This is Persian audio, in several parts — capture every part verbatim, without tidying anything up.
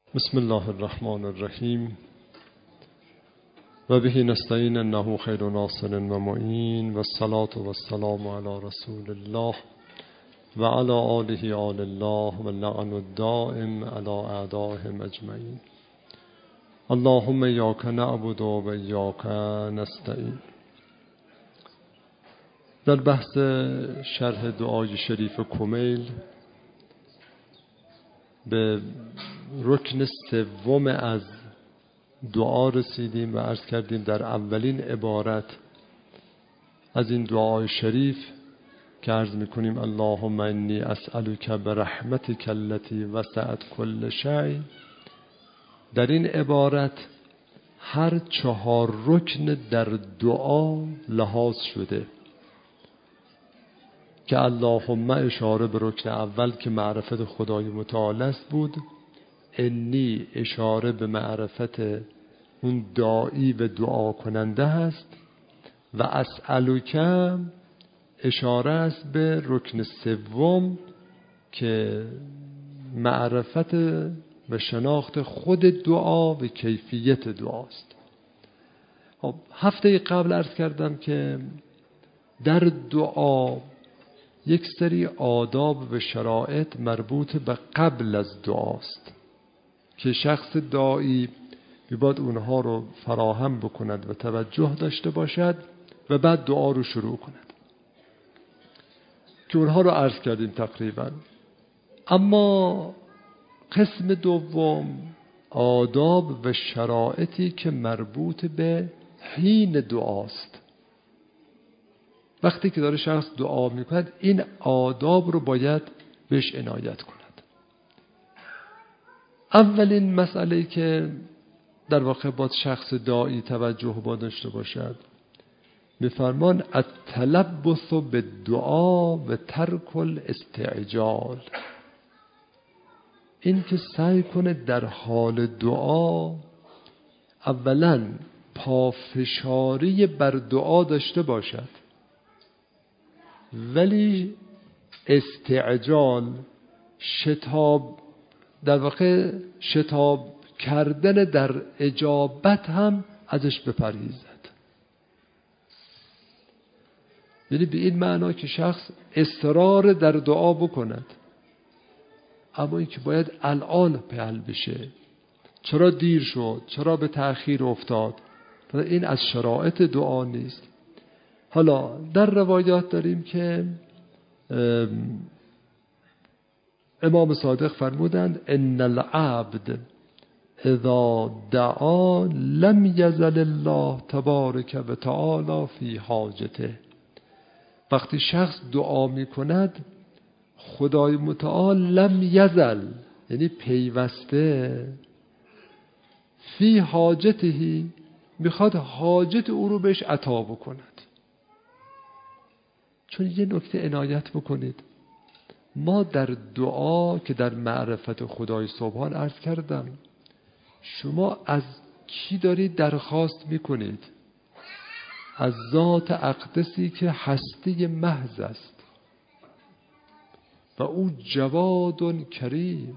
بسم الله الرحمن الرحیم و به نستعین انه خیر ناصر و معین و الصلاة و السلام علی رسول الله و علی آله آل الله و اللعن الدائم علی اعدائهم اجمعین. اللهم ایاک نعبد و ایاک نستعین. در بحث شرح دعای شریف کمیل به رکن سوم از دعا رسیدیم و عرض کردیم در اولین عبارت از این دعای شریف که عرض میکنیم اللهم انی اسألک برحمتک التي وسعت کل شیء، در این عبارت هر چهار رکن در دعا لحاظ شده که اللهم اشاره به رکن اول که معرفت خدای متعال است بود، انی اشاره به معرفت اون داعی و دعا کننده هست و اسألک اشاره است به رکن سوم که معرفت و شناخت خود دعا و کیفیت دعاست. خب هفته قبل عرض کردم که در دعا یک سری آداب و شرایط مربوط به قبل از دعاست که شخص داعی باید اونها رو فراهم بکند و توجه داشته باشد و بعد دعا رو شروع کند که اونها رو عرض کردیم تقریبا. اما قسم دوم آداب و شرایطی که مربوط به حین دعاست. وقتی که داره شخص دعا میکند این آداب رو باید بهش عنایت کند. اولین مسئله که در واقع باید شخص داعی توجه با داشته باشد میفرمان التلبس بالدعا و ترک الاستعجال، این که سعی کنه در حال دعا اولا پافشاری بر دعا داشته باشد، ولی استعجال شتاب در واقع شتاب کردن در اجابت هم ازش بپرهیزد. یعنی به این معنا که شخص اصرار در دعا بکند اما این که باید الان حل بشه، چرا دیر شد، چرا به تأخیر افتاد، این از شرایط دعا نیست. حالا در روایات داریم که امام صادق فرمودند ان العبد اذا دعا لم یزل الله تبارک و تعالی فی حاجته. وقتی شخص دعا می کند خدای متعال لم یزل یعنی پیوسته فی حاجته میخواد حاجت او رو بهش عطا بکند. چون یه نکته عنایت بکنید، ما در دعا که در معرفت خدای سبحان عرض کردم شما از کی دارید درخواست میکنید؟ از ذات اقدسی که هستی محض است و او جواد کریم.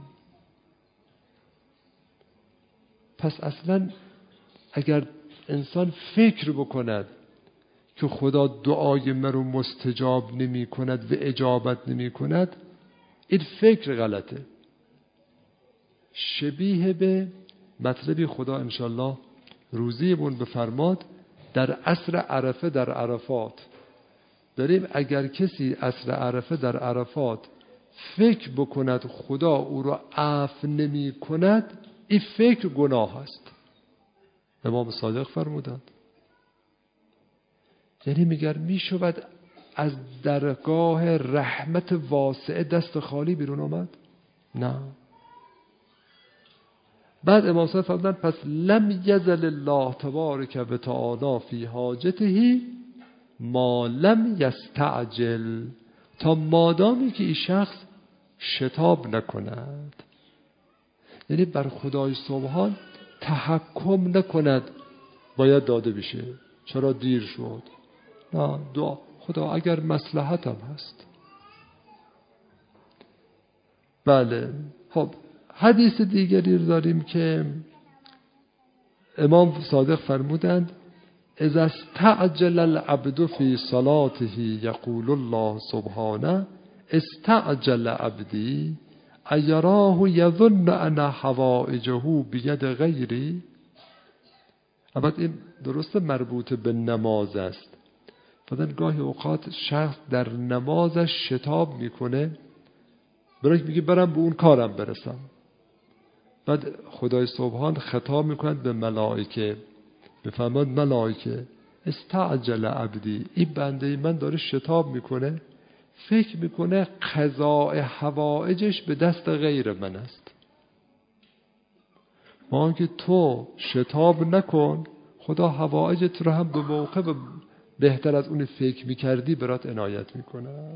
پس اصلا اگر انسان فکر بکند که خدا دعای من رو مستجاب نمی کند و اجابت نمی کند، این فکر غلطه. شبیه به مطلبی خدا انشالله روزیمون بفرماد در عصر عرفه در عرفات داریم، اگر کسی عصر عرفه در عرفات فکر بکند خدا او رو عفو نمی کند، این فکر گناه است. امام صادق فرمودند. یعنی میگر میشود از درگاه رحمت واسعه دست خالی بیرون آمد؟ نه. بعد امام صادق فرمودند پس لم یزل الله تبارک و تعالی فی حاجته ما لم یستعجل، تا مادامی که این شخص شتاب نکند، یعنی بر خدای سبحان تحکم نکند باید داده بشه، چرا دیر شد. نه، دعا خدا اگر مصلحتم هست. بله. خب حدیث دیگری رو داریم که امام صادق فرمودند اذا استعجل العبد في صلاته يقول الله سبحانه استعجل عبدي ایراه یظن ان حوائجه بید غیری. البته این درسته مربوط به نماز است. بعدن گاهی اوقات شخص در نمازش شتاب میکنه، برای میگه برم به اون کارم برسم. بعد خدای سبحان خطاب میکند به ملائکه، میفرماد ملائکه استعجل عبدی، این بنده من داره شتاب میکنه، فکر میکنه قضاء حوائجش به دست غیر من است. ما که تو شتاب نکن، خدا حوائجت رو هم به موقع به بهتر از اون فکر میکردی برات عنایت میکنم.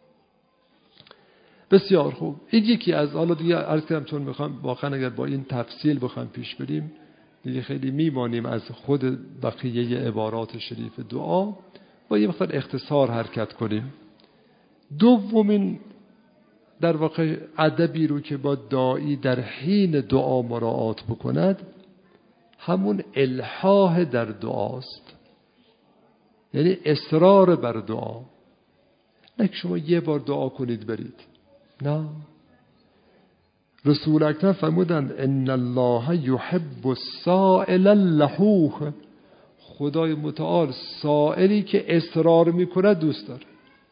بسیار خوب. این یکی از، حالا دیگه عرض کردم چون میخوام واقعا اگر با این تفصیل بخوام پیش بریم دیگه خیلی میمانیم از خود بقیه عبارات شریف دعا، با یه مقدار اختصار حرکت کنیم. دومین در واقع ادبی رو که با داعی در حین دعا مراعات بکند همون الحاح در دعاست، یعنی اصرار بر دعا. نه که شما یه بار دعا کنید برید، نه. رسول اکرم فرمودند ان الله یحب السائل اللحوح، خدای متعال سائلی که اصرار میکنه دوست داره.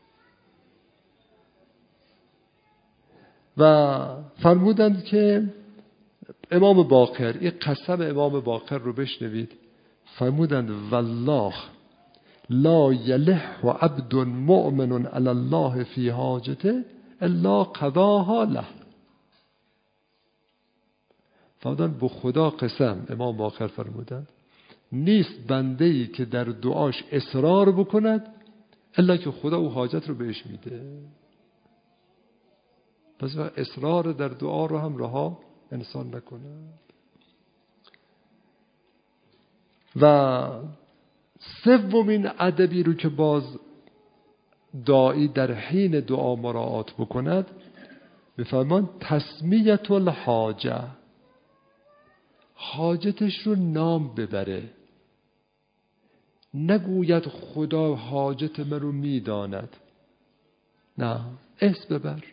و فرمودند که امام باقر، این قسم امام باقر رو بشنوید، فرمودند والله لا یلح عبد مؤمن علی الله فی حاجته الا قضاها له. فرمودند به خدا قسم، امام باقر فرمودند نیست بنده‌ای که در دعاش اصرار بکند الا که خدا او حاجت رو بهش میده. پس اصرار در دعا رو هم رها انسان نکنه. و سومین ادبی رو که باز داعی در حین دعا مراعات بکند بفرمان تسمیت الحاجه، حاجتش رو نام ببره، نگوید خدا حاجت من رو میداند، نه، اسم ببر.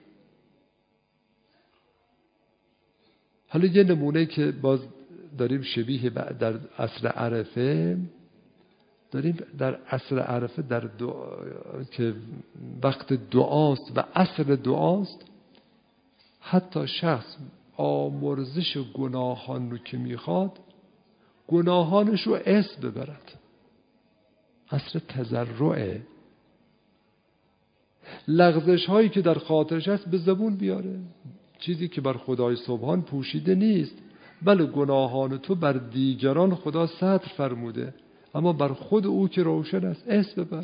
حالا یه نمونه که باز داریم شبیه در عصر عرفه داریم، در عصر عرفه در دعا که وقت دعاست و عصر دعاست، حتی شخص آمرزش گناهان رو که میخواد گناهانش رو اسم ببرد. عصر تضرعه، لغزش هایی که در خاطرش هست به زبون بیاره، چیزی که بر خدای سبحان پوشیده نیست. بله گناهان تو بر دیگران خدا ستر فرموده، اما بر خود او که روشن است اسم ببر.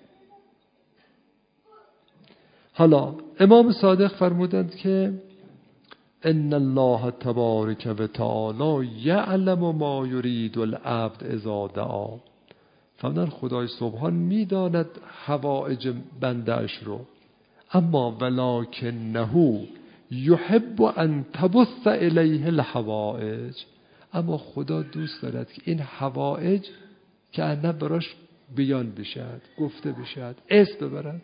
حالا امام صادق فرمودند که ان الله تبارک و تعالی یعلم ما یرید العبد اذا دعا. فرمودند خدای سبحان میداند حوائج بنده‌اش رو، اما ولکنه یحب ان تبث الیه الحوائج، اما خدا دوست دارد که این حوائج که انا براش بیان بشد، گفته بشد، اسم ببرد.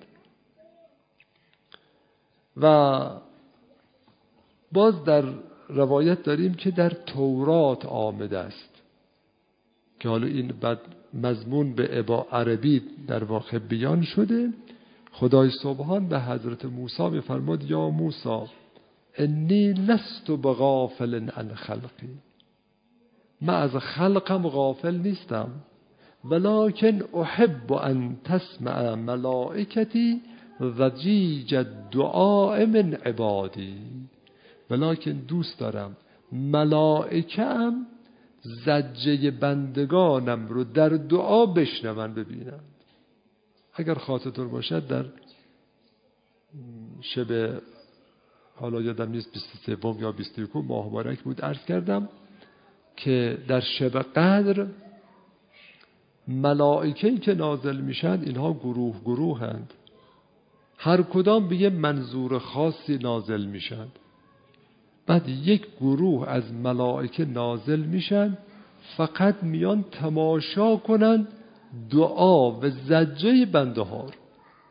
و باز در روایت داریم که در تورات آمده است که حالا این بعد مضمون به عبا عربی در واقع بیان شده. خدای سبحان به حضرت موسی میفرماد یا موسی انی لست بغافل عن خلقی، من از خلقم غافل نیستم، ولکن احب ان تسمع ملائکتی ضجیج الدعاء من عبادی، ولکن دوست دارم ملائکه‌ام زجه بندگانم رو در دعا بشنون ببینن. اگر خاطرتون باشد در شب، حالا یادم نیست بیست و سوم یا بیست و یکم ماه مبارک بود، عرض کردم که در شب قدر ملائکه‌ای که نازل میشن اینها گروه گروه هند، هر کدام به یه منظور خاصی نازل میشن. بعد یک گروه از ملائکه نازل میشن، فقط میان تماشا کنن دعا و زجه بنده ها رو.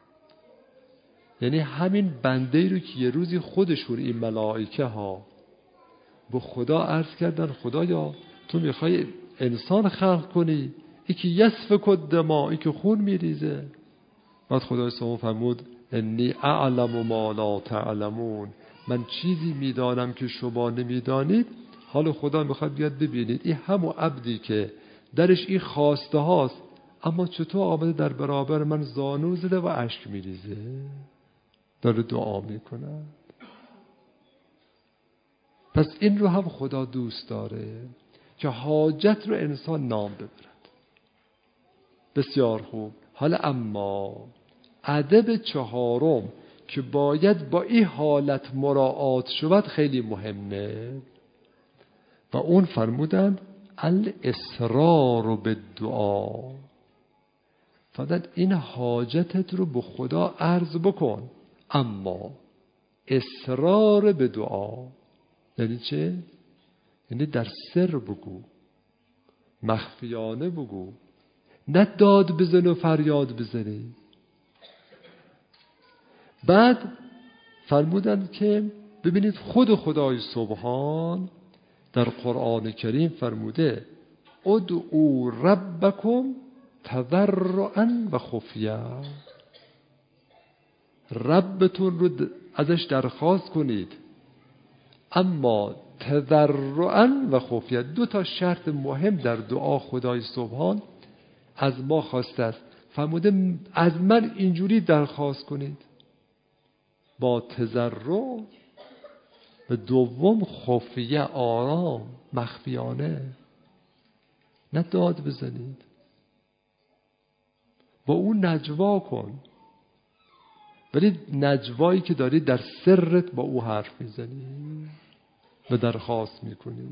یعنی همین بنده رو که یه روزی خودشون این ملائکه ها به خدا عرض کردن خدایا تو میخوای انسان خلق کنی، ای که یسفک الدماء، ای که خون میریزه. بعد خدای سبحانه فرمود انی اعلم ما لا تعلمون، من چیزی میدانم که شما نمیدانید. حالا خدا میخواد بیاد ببینید این همون عبدی که درش این خواسته هاست، اما چطور آمده در برابر من زانو زده و اشک میریزه، داره دعا میکنه. پس این رو هم خدا دوست داره که حاجت رو انسان نام ببرد. بسیار خوب. حالا اما ادب چهارم که باید با این حالت مراعات شود خیلی مهمه و اون فرمودن الاصرار بالدعا. فرمودن این حاجتت رو به خدا عرض بکن، اما اصرار به دعا. یعنی چه؟ یعنی در سر بگو، مخفیانه بگو، نه داد بزن و فریاد بزنی. بعد فرمودند که ببینید خود خدای سبحان در قرآن کریم فرموده ادعوا ربکم تضرعا و خفیه، ربتون رو ازش درخواست کنید، اما تضرعا و خفیه. دو تا شرط مهم در دعا خدای سبحان از ما خواسته است. فرموده از من اینجوری درخواست کنید با تضرع، و دوم خفیه، آرام، مخفیانه، نه داد بزنید، با اون نجوا کن، ولی نجوایی که داری در سرت با او حرف میزنی و درخواست میکنی.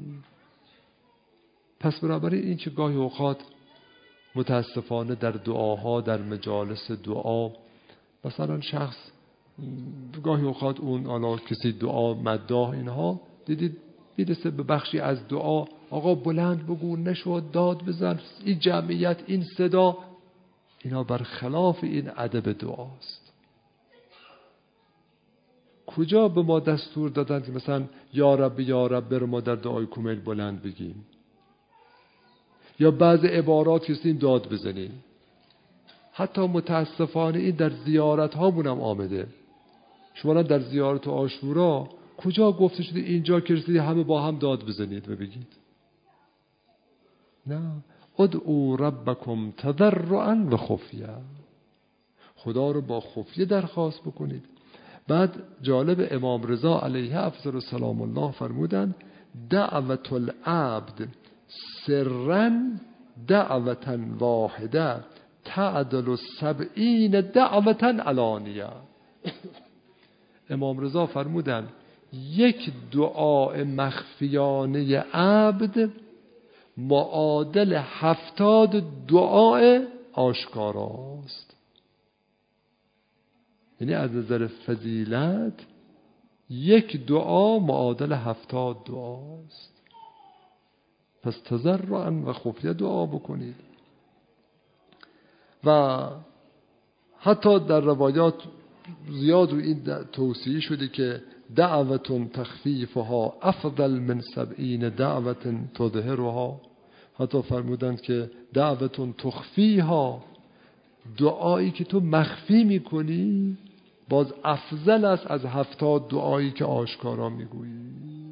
پس بنابراین این که گاهی اوقات متاسفانه در دعاها، در مجالس دعا، مثلا شخص گاهی اوقات اون حالا کسی دعا مداح اینها دیدید میرسه به بخشی از دعا آقا بلند بگو، نشو داد بزن، این جمعیت، این صدا، اینا برخلاف این ادب دعاست. کجا به ما دستور دادن که مثلا یا رب یا رب رو ما در دعای کمیل بلند بگیم، یا بعض عبارات کسیم داد بزنیم؟ حتی متاسفانه این در زیارت هامون هم آمده. شما در زیارت عاشورا کجا گفته شده اینجا که رسیدی همه با هم داد بزنید و بگید؟ نه، ادعوا ربکم تضرعا و خفیه، خدا رو با خفیه درخواست بکنید. بعد جالب امام رضا علیه افضل السلام الله فرمودن دعوت العبد سرا دعوتا واحده تعدل سبعین دعوتا علانیه. امام رضا فرمودن یک دعای مخفیانه عبد معادل هفتاد دعای آشکاراست. یعنی از نظر فضیلت یک دعا معادل هفتاد دعاست. پس تضرعا و خفیه دعا بکنید. و حتی در روایات زیاد رو این توصیه شده که دعوت تخفیفها افضل من سبعین دعوت تظهرها. حتی فرمودند که دعوت تخفیها، دعایی که تو مخفی میکنی باز افضل است از هفتاد دعایی که آشکارا میگویی.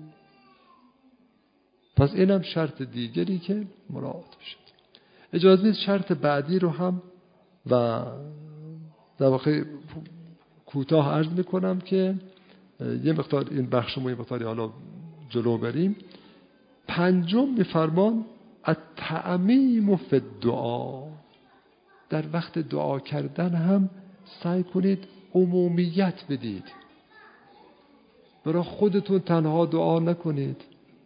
پس اینم شرط دیگری که مراعات بشه. اجازه بدید شرط بعدی رو هم و در واقع کوتاه عرض میکنم که یه مقدار این بخش ما یه مقداری حالا جلو بریم. پنجم میفرمان التعمیم فی الدعا، در وقت دعا کردن هم سعی کنید عمومیت بدید، برای خودتون تنها دعا نکنید.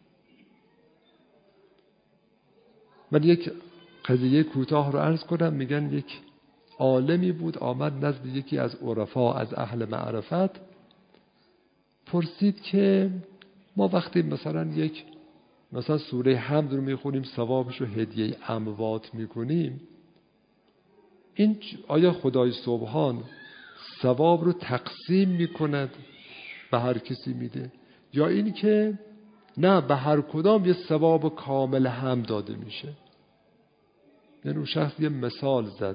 من یک قضیه کوتاه رو عرض کنم. میگن یک عالمی بود آمد نزد یکی از عرفا از اهل معرفت، پرسید که ما وقتی مثلا یک مثلا سوره حمد رو میخونیم ثوابش رو هدیه اموات میکنیم، این آیا خدای سبحان ثواب رو تقسیم میکند به هر کسی میده، یا این که نه به هر کدام یه ثواب کامل هم داده میشه؟ یعنی اون شخص یه مثال زد،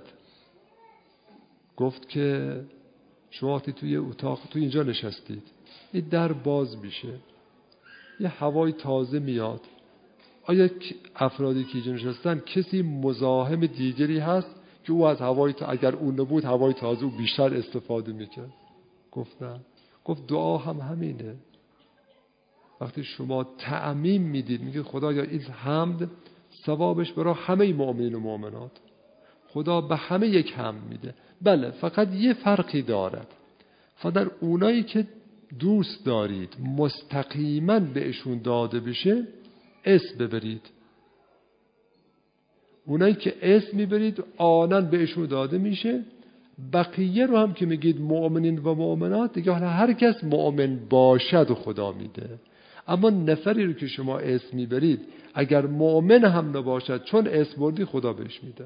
گفت که شما وقتی توی اتاق توی اینجا نشستید، این در باز میشه، یه هوای تازه میاد، آیا افرادی که اینجا نشستن کسی مزاحم دیگری هست که او از هوای تا... اگر اون نبود هوای تازه او بیشتر استفاده میکرد؟ گفت نه. گفت دعا هم همینه. وقتی شما تعمیم میدید، میگید خدایا این حمد ثوابش برای همه مؤمنین و مؤمنات، خدا به همه یک حمد میده. بله فقط یه فرقی دارد، فقط اونایی که دوست دارید مستقیما بهشون داده بشه اسم ببرید، اونایی که اسم میبرید آنن بهشون داده میشه. بقیه رو هم که میگید مؤمنین و مؤمنات، دیگه حالا هر کس مؤمن باشد و خدا میده. اما نفری رو که شما اسم میبرید اگر مؤمن هم نباشد، چون اسم بردی خدا بهش میده.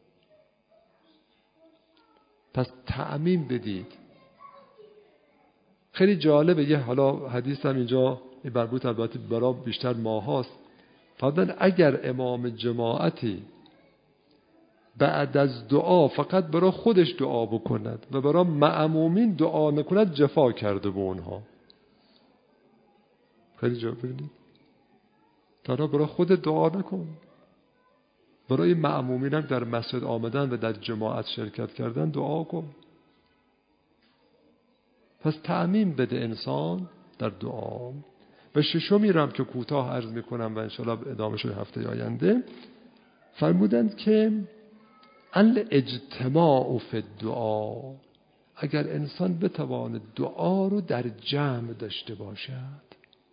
پس تعمیم بدید. خیلی جالبه، یه حالا حدیث هم اینجا مربوط البته برای بیشتر ماه هاست. فرضاً اگر امام جماعتی بعد از دعا فقط برای خودش دعا بکند و برای مأمومین دعا نکند، جفا کرده به اونها. خیلی جا ببینید، تنها برای خود دعا نکن، برای مأمومین هم در مسجد آمدن و در جماعت شرکت کردن دعا کن. پس تعمیم بده انسان در دعا. و ششمی رو هم که کوتاه عرض میکنم و انشاءالله ادامه شد هفته آینده، فرمودند که الاجتماع فی الدعا، اگر انسان بتواند دعا رو در جمع داشته باشد.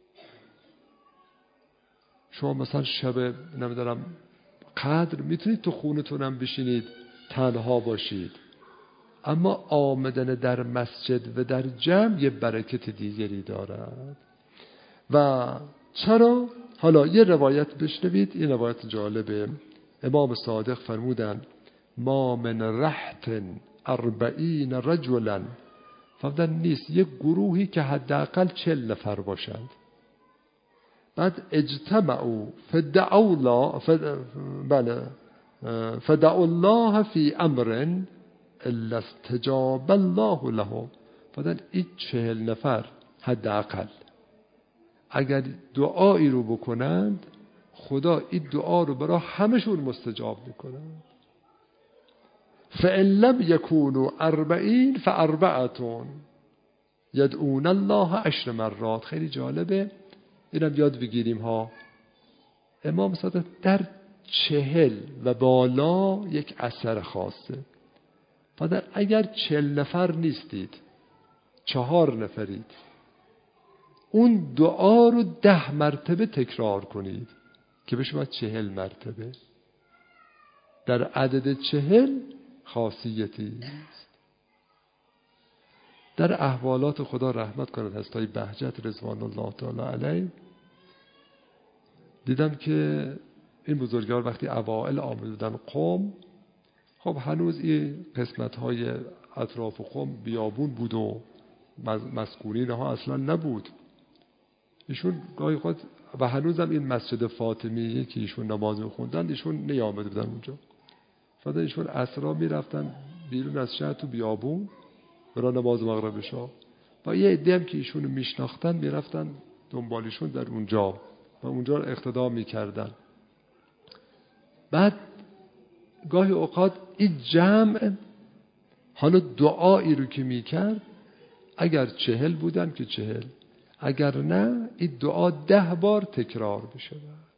شما مثلا شب نمیدارم قدر میتونید تو خونتونم بشینید تنها باشید، اما آمدن در مسجد و در جمع یه برکت دیگری دارد. و چرا؟ حالا یه روایت بشنوید، این روایت جالبه. امام صادق فرمودند ما من رهط اربعین رجلا، فرمودن نیست یک گروهی که حداقل چل نفر باشند، بعد اجتمعوا فدعوا الله بله فدعوا الله فی امر الا استجاب الله لهم. فرمودن این چهل نفر حداقل اگر دعایی رو بکنند، خدا این دعا رو برای همشون مستجاب میکنند. فإن لم يكونوا اربعین فاربعة يدعون الله عشر مرات. خیلی جالبه، اینم یاد بگیریم ها. امام صادق در چهل و بالا یک اثر خاصه. فقط اگر چهل نفر نیستید، چهار نفرید، اون دعا رو ده مرتبه تکرار کنید که بشه چهل مرتبه. در عدد چهل خاصیتی است. در احوالات خدا رحمت کند حضرت بهجت رضوان الله تعالی علیه، دیدم که این بزرگوار وقتی اوائل آمدن قم، خب هنوز این قسمت های اطراف قم بیابون بود و مسکونین ها اصلا نبود. ایشون گاهی خود و هنوزم این مسجد فاطمیه که ایشون نماز میخوندن ایشون نیامده بودن اونجا. فقط ایشون عصرها میرفتن بیرون از شهر تو بیابون برای نماز مغرب شاه، و یه عده هم که ایشون میشناختن میرفتن دنبالشون در اونجا و اونجا رو اقتدا میکردن. بعد گاهی اوقات این جمع حالا دعایی رو که میکرد، اگر چهل بودن که چهل، اگر نه این دعا ده بار تکرار بشه.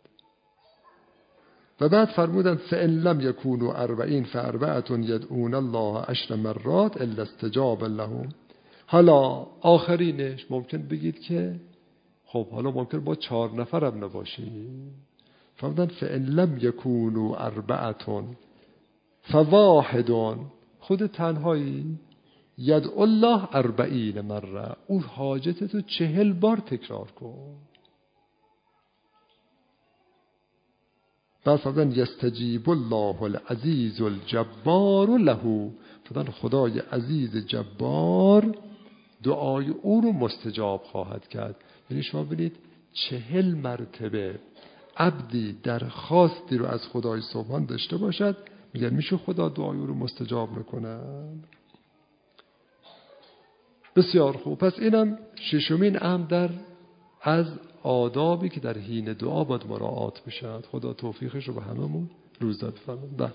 و بعد فرمودن فإن لم يكونوا اربعین فاربعة يدعون الله عشر مرات الا استجاب لهم. حالا آخرینش ممکن بگید که خب حالا ممکن با چهار نفر هم نباشیم. فرمودن فإن لم يكونوا اربعة فواحد، خود تنهایی، یدعو الله اربعین مره، اون حاجتتو چهل بار تکرار کن. بعد فرمودن یستجیب الله العزیز الجبار له، فرمودن خدای عزیز جبار دعای او رو مستجاب خواهد کرد. یعنی شما ببینید چهل مرتبه عبدی درخواستی رو از خدای سبحان داشته باشد، میگن میشه خدا دعای او رو مستجاب میکنه. بسیار خوب. پس اینم ششمین امر در از آدابی که در حین دعا باید مراعات بشن. خدا توفیقش رو به هممون روز داد فرمود. بله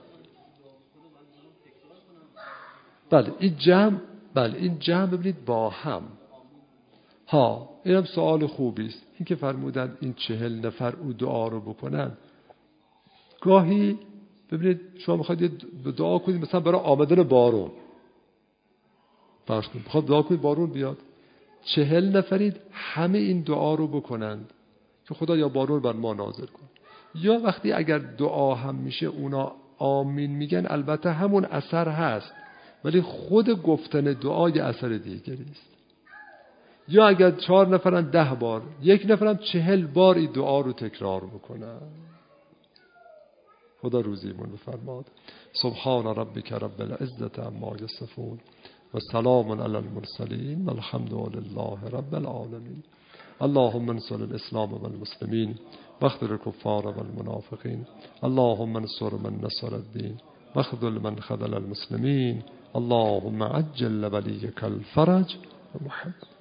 بله این جمع، بله این جمع ببینید با هم. ها اینم سوال خوبی است، این که فرمودن این چهل نفر او دعا رو بکنن. گاهی ببینید شما میخواید دعا کنید مثلا برای آمدن بارون، فرض کنید میخواد دعا کنید بارون بیاد، چهل نفرید همه این دعا رو بکنند که خدا یا بارون بر ما نازل کن. یا وقتی اگر دعا هم میشه اونا آمین میگن، البته همون اثر هست ولی خود گفتن دعای اثر دیگری است. یا اگر چهار نفرن ده بار، یک نفرم چهل بار این دعا رو تکرار بکنن. خدا روزیمون بفرماد. سبحان ربک رب العزة عما یصفون و سلام علی المرسلین و الحمد لله رب العالمین. اللهم انصر الاسلام والمسلمین واخذل الكفار والمنافقین. اللهم انصر من نصر الدین واخذل من خذل المسلمین. اللهم عجل لولیک الفرج. محمد